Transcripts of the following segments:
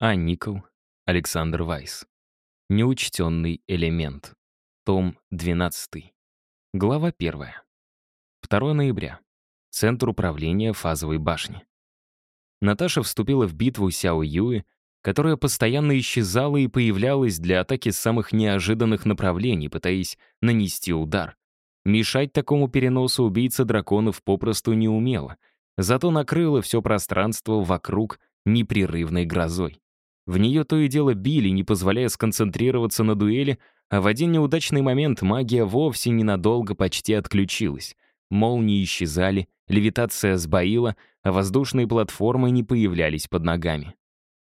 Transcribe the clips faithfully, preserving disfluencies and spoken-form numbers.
А. Никол, Александр Вайс. Неучтенный элемент. Том двенадцатый. Глава первая. второго ноября. Центр управления фазовой башни. Наташа вступила в битву Сяо Юи, которая постоянно исчезала и появлялась для атаки с самых неожиданных направлений, пытаясь нанести удар. Мешать такому переносу убийца драконов попросту не умела, зато накрыла все пространство вокруг непрерывной грозой. В нее то и дело били, не позволяя сконцентрироваться на дуэли, а в один неудачный момент магия вовсе ненадолго почти отключилась. Молнии исчезали, левитация сбоила, а воздушные платформы не появлялись под ногами.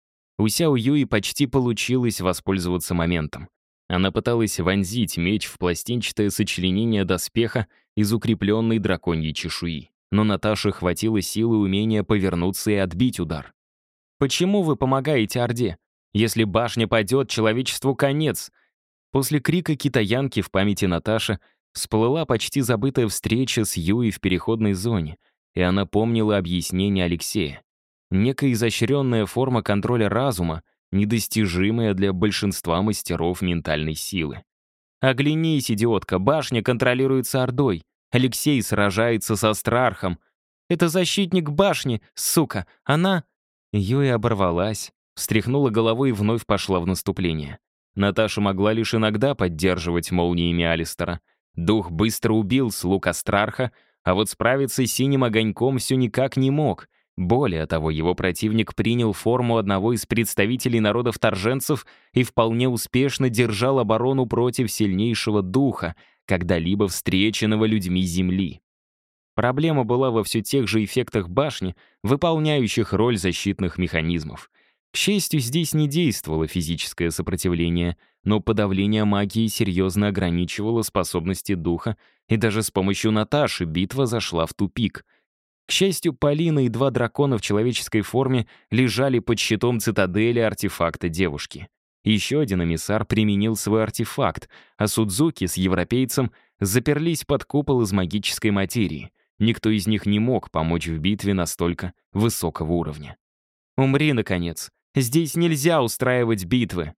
У Сяо Юи почти получилось воспользоваться моментом. Она пыталась вонзить меч в пластинчатое сочленение доспеха из укрепленной драконьей чешуи. Но Наташе хватило силы и умения повернуться и отбить удар. «Почему вы помогаете Орде? Если башня падет, человечеству конец!» После крика китаянки в памяти Наташи всплыла почти забытая встреча с Юей в переходной зоне, и она помнила объяснение Алексея. Некая изощренная форма контроля разума, недостижимая для большинства мастеров ментальной силы. «Оглянись, идиотка, башня контролируется Ордой. Алексей сражается со Стрархом. Это защитник башни, сука, она...» Юя оборвалась, встряхнула головой и вновь пошла в наступление. Наташа могла лишь иногда поддерживать молниями Алистера. Дух быстро убил слуг Астрарха, а вот справиться с синим огоньком все никак не мог. Более того, его противник принял форму одного из представителей народов-торженцев и вполне успешно держал оборону против сильнейшего духа, когда-либо встреченного людьми Земли. Проблема была во все тех же эффектах башни, выполняющих роль защитных механизмов. К счастью, здесь не действовало физическое сопротивление, но подавление магии серьезно ограничивало способности духа, и даже с помощью Наташи битва зашла в тупик. К счастью, Полина и два дракона в человеческой форме лежали под щитом цитадели артефакта девушки. Еще один эмиссар применил свой артефакт, а Судзуки с европейцем заперлись под купол из магической материи. Никто из них не мог помочь в битве настолько высокого уровня. «Умри, наконец! Здесь нельзя устраивать битвы!»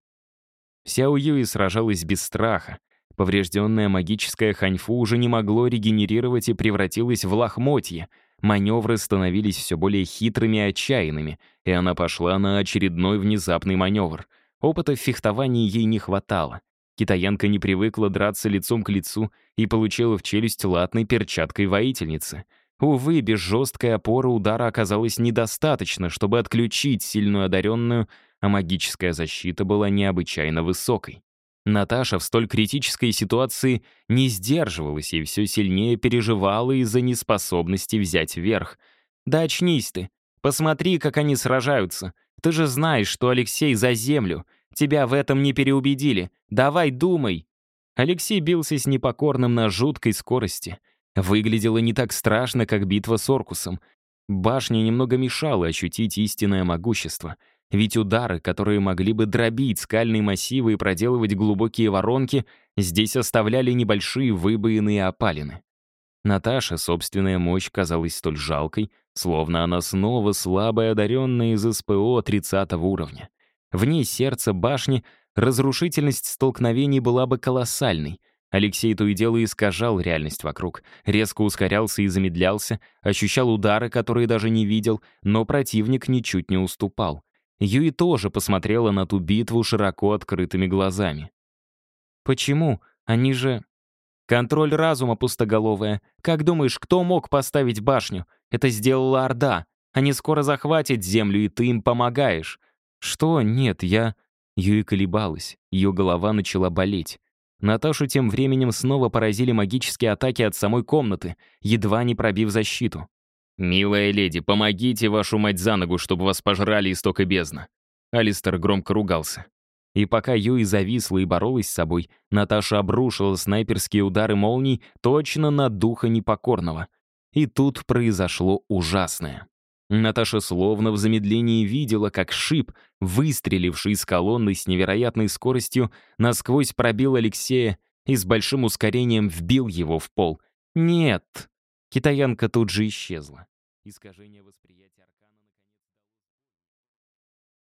Сяо Юи сражалась без страха. Поврежденное магическое ханьфу уже не могло регенерировать и превратилось в лохмотье. Маневры становились все более хитрыми и отчаянными, и она пошла на очередной внезапный маневр. Опыта в фехтовании ей не хватало. Китаянка не привыкла драться лицом к лицу и получила в челюсть латной перчаткой воительницы. Увы, без жесткой опоры удара оказалось недостаточно, чтобы отключить сильную одаренную, а магическая защита была необычайно высокой. Наташа в столь критической ситуации не сдерживалась и все сильнее переживала из-за неспособности взять верх. «Да очнись ты! Посмотри, как они сражаются! Ты же знаешь, что Алексей за землю! Тебя в этом не переубедили! Давай думай!» Алексей бился с непокорным на жуткой скорости. Выглядело не так страшно, как битва с Оркусом. Башня немного мешала ощутить истинное могущество. Ведь удары, которые могли бы дробить скальные массивы и проделывать глубокие воронки, здесь оставляли небольшие выбоины и опалины. Наташа собственная мощь казалась столь жалкой, словно она снова слабая одаренная из СПО тридцатого уровня. Вне сердца башни разрушительность столкновений была бы колоссальной. Алексей то и дело искажал реальность вокруг, резко ускорялся и замедлялся, ощущал удары, которые даже не видел, но противник ничуть не уступал. Юи тоже посмотрела на ту битву широко открытыми глазами. «Почему? Они же...» «Контроль разума, пустоголовая. Как думаешь, кто мог поставить башню? Это сделала Орда. Они скоро захватят землю, и ты им помогаешь». «Что? Нет, я...» Юи колебалась. Ее голова начала болеть. Наташу тем временем снова поразили магические атаки от самой комнаты, едва не пробив защиту. «Милая леди, помогите вашу мать за ногу, чтобы вас пожрали исток и бездна». Алистер громко ругался. И пока Юи зависла и боролась с собой, Наташа обрушила снайперские удары молний точно на духа непокорного. И тут произошло ужасное. Наташа словно в замедлении видела, как шип, выстреливший из колонны с невероятной скоростью, насквозь пробил Алексея и с большим ускорением вбил его в пол. «Нет!» Китаянка тут же исчезла. Искажение восприятия